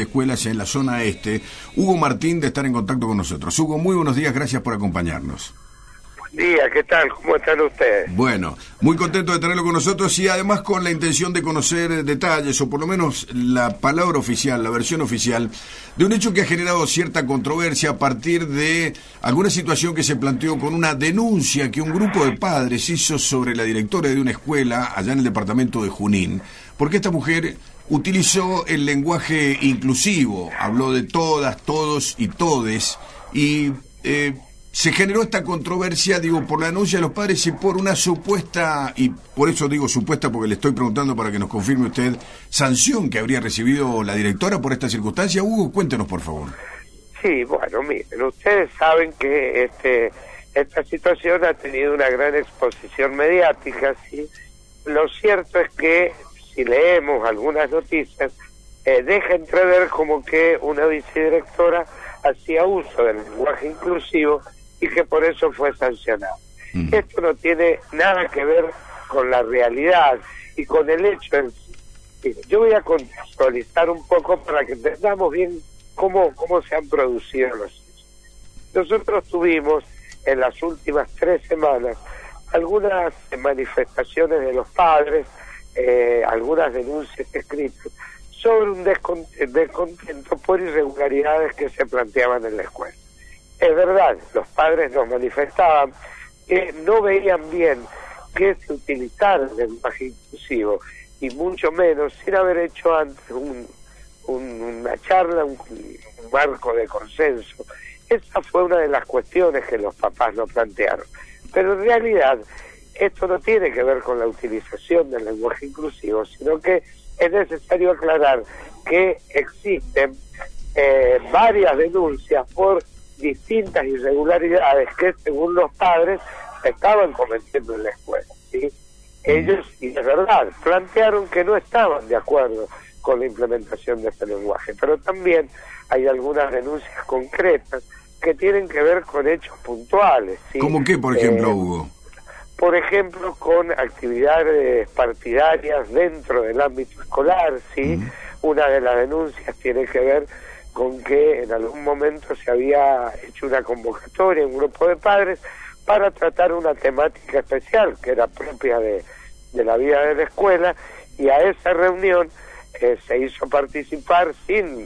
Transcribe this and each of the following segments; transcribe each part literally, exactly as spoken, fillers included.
escuelas en la zona este, Hugo Martín, de estar en contacto con nosotros. Hugo, muy buenos días, gracias por acompañarnos. Buen día, ¿qué tal? ¿Cómo están ustedes? Bueno, muy contento de tenerlo con nosotros y además con la intención de conocer detalles, o por lo menos la palabra oficial, la versión oficial, de un hecho que ha generado cierta controversia a partir de alguna situación que se planteó con una denuncia que un grupo de padres hizo sobre la directora de una escuela allá en el departamento de Junín, porque esta mujer utilizó el lenguaje inclusivo, habló de todas, todos y todes, y eh, se generó esta controversia, digo, por la denuncia de los padres y por una supuesta, y por eso digo supuesta porque le estoy preguntando para que nos confirme usted, sanción que habría recibido la directora por esta circunstancia. Hugo, cuéntenos, por favor. Sí, bueno, miren, ustedes saben que este esta situación ha tenido una gran exposición mediática, ¿sí? Lo cierto es que, si leemos algunas noticias, eh, deja entrever como que una vicedirectora hacía uso del lenguaje inclusivo y que por eso fue sancionada. Mm. Esto no tiene nada que ver con la realidad y con el hecho en sí. Mire, yo voy a contextualizar un poco para que entendamos bien cómo, cómo se han producido los hechos. Nosotros tuvimos en las últimas tres semanas algunas manifestaciones de los padres, eh, algunas denuncias escritas sobre un descontento por irregularidades que se planteaban en la escuela. Es verdad, los padres nos manifestaban que no veían bien que se utilizara el lenguaje inclusivo, y mucho menos sin haber hecho antes un, un, una charla, un, un marco de consenso. Esa fue una de las cuestiones que los papás nos plantearon. Pero en realidad, esto no tiene que ver con la utilización del lenguaje inclusivo, sino que es necesario aclarar que existen eh, varias denuncias por distintas irregularidades que, según los padres, estaban cometiendo en la escuela, ¿sí? Ellos, y es verdad, plantearon que no estaban de acuerdo con la implementación de este lenguaje, pero también hay algunas denuncias concretas que tienen que ver con hechos puntuales, ¿sí? ¿Cómo qué, por ejemplo, eh, Hugo? Por ejemplo, con actividades partidarias dentro del ámbito escolar, ¿sí? Uh-huh. Una de las denuncias tiene que ver con que en algún momento se había hecho una convocatoria, un grupo de padres, para tratar una temática especial que era propia de, de la vida de la escuela, y a esa reunión eh, se hizo participar, sin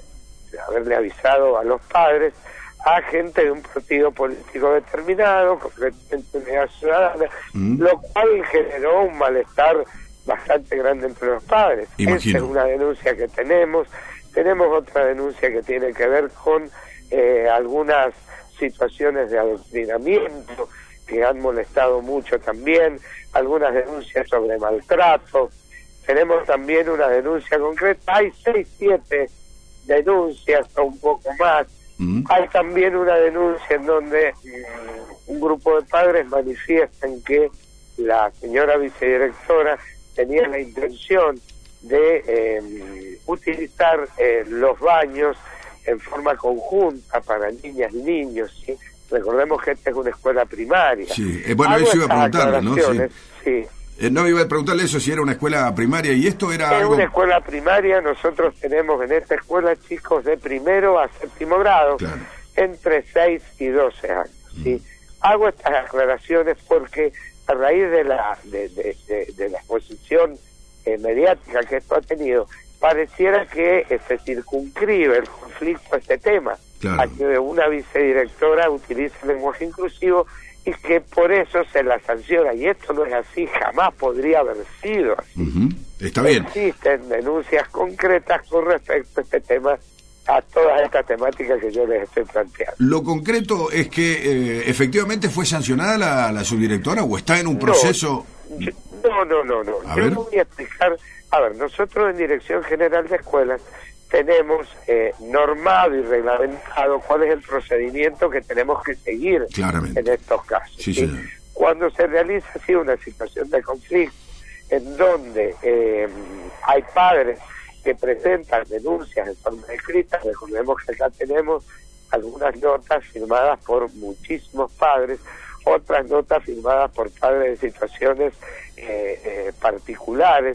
haberle avisado a los padres, a gente de un partido político determinado, concretamente Unidad Ciudadana, mm. lo cual generó un malestar bastante grande entre los padres. Imagino. Esa es una denuncia que tenemos. Tenemos otra denuncia que tiene que ver con eh, algunas situaciones de adoctrinamiento que han molestado mucho también, algunas denuncias sobre maltrato. Tenemos también una denuncia concreta, hay seis, siete denuncias o un poco más. Mm. Hay también una denuncia en donde mm, un grupo de padres manifiestan que la señora vicedirectora tenía la intención de eh, utilizar eh, los baños en forma conjunta para niñas y niños, ¿sí? Recordemos que esta es una escuela primaria. Sí, eh, bueno, eso iba a preguntarle, ¿no? Sí. Sí. Eh, no, iba a preguntarle eso, si era una escuela primaria, y esto era Es algo... una escuela primaria. Nosotros tenemos en esta escuela chicos de primero a séptimo grado, claro, entre seis y doce años, ¿sí? Mm. Hago estas aclaraciones porque a raíz de la de, de, de, de la exposición eh, mediática que esto ha tenido, pareciera que eh, se circunscribe el conflicto a este tema, claro, a que una vicedirectora utiliza el lenguaje inclusivo y que por eso se la sanciona, y esto no es así, jamás podría haber sido así. Uh-huh. Está bien. Existen denuncias concretas con respecto a este tema, a todas estas temáticas que yo les estoy planteando. Lo concreto es que eh, efectivamente fue sancionada la, la subdirectora, o está en un proceso... No, yo, no, no, no, no. A yo ver. voy a explicar. A ver, nosotros en Dirección General de Escuelas tenemos eh, normado y reglamentado cuál es el procedimiento que tenemos que seguir Claramente. en estos casos. Sí, ¿sí? señor. Cuando se realiza así una situación de conflicto en donde eh, hay padres que presentan denuncias en forma escrita, recordemos que acá tenemos algunas notas firmadas por muchísimos padres, otras notas firmadas por padres de situaciones eh, eh, particulares.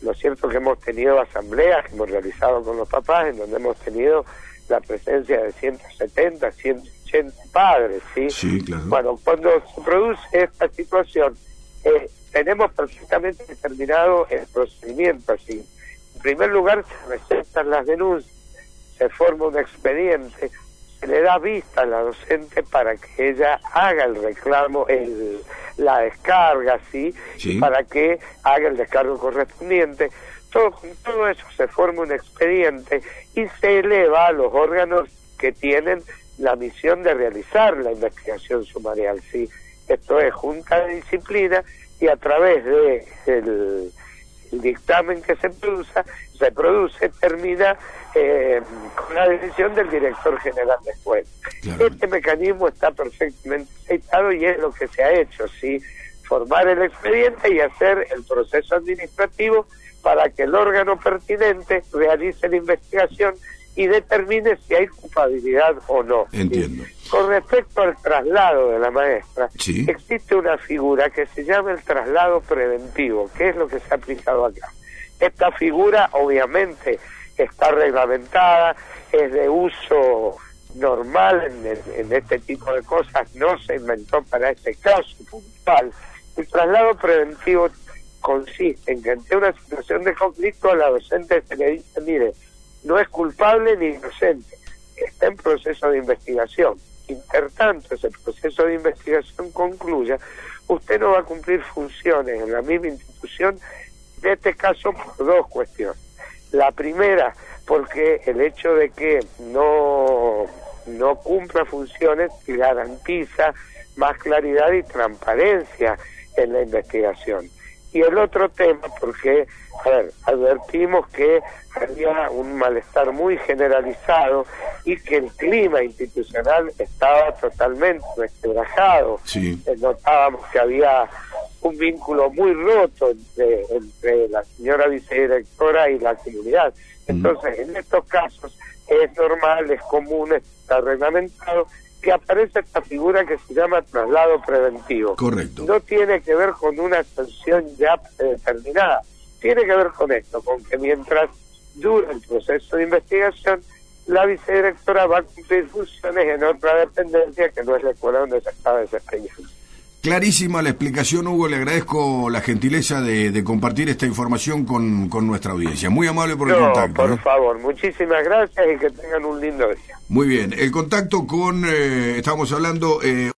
Lo cierto es que hemos tenido asambleas que hemos realizado con los papás, en donde hemos tenido la presencia de ciento setenta, ciento ochenta padres, ¿sí? Sí, claro. Bueno, cuando se produce esta situación, eh, tenemos perfectamente determinado el procedimiento, así. En primer lugar, se recetan las denuncias, se forma un expediente, se le da vista a la docente para que ella haga el reclamo, el, la descarga, ¿sí? Sí. Para que haga el descargo correspondiente. Todo, con todo eso se forma un expediente y se eleva a los órganos que tienen la misión de realizar la investigación sumarial, ¿sí? Esto es Junta de Disciplina, y a través de el, el dictamen que se produce, se produce, termina eh, con la decisión del director general de escuela. Claro. Este mecanismo está perfectamente aceitado y es lo que se ha hecho, ¿sí? Formar el expediente y hacer el proceso administrativo para que el órgano pertinente realice la investigación y determine si hay culpabilidad o no. Entiendo. ¿Sí? Con respecto al traslado de la maestra, sí. existe una figura que se llama el traslado preventivo, que es lo que se ha aplicado acá. Esta figura obviamente está reglamentada, es de uso normal en, en, en este tipo de cosas, no se inventó para este caso puntual. El traslado preventivo consiste en que ante una situación de conflicto a la docente se le dice, mire, no es culpable ni inocente, está en proceso de investigación. Intertanto, ese proceso de investigación concluya, usted no va a cumplir funciones en la misma institución, en este caso por dos cuestiones. La primera, porque el hecho de que no, no cumpla funciones garantiza más claridad y transparencia en la investigación. Y el otro tema, porque, a ver, advertimos que había un malestar muy generalizado y que el clima institucional estaba totalmente resquebrajado. Sí. Eh, notábamos que había un vínculo muy roto entre, entre la señora vicedirectora y la comunidad. Entonces, mm. en estos casos es normal, es común, está reglamentado, que aparece esta figura que se llama traslado preventivo. Correcto. No tiene que ver con una sanción ya determinada, tiene que ver con esto, con que mientras dura el proceso de investigación, la vicedirectora va a cumplir funciones en otra dependencia que no es la escuela donde se estaba desempeñando. Clarísima la explicación, Hugo, le agradezco la gentileza de, de compartir esta información con, con nuestra audiencia. Muy amable por el no, contacto. por ¿no? favor, muchísimas gracias y que tengan un lindo día. Muy bien, el contacto con, eh, estábamos hablando... Eh,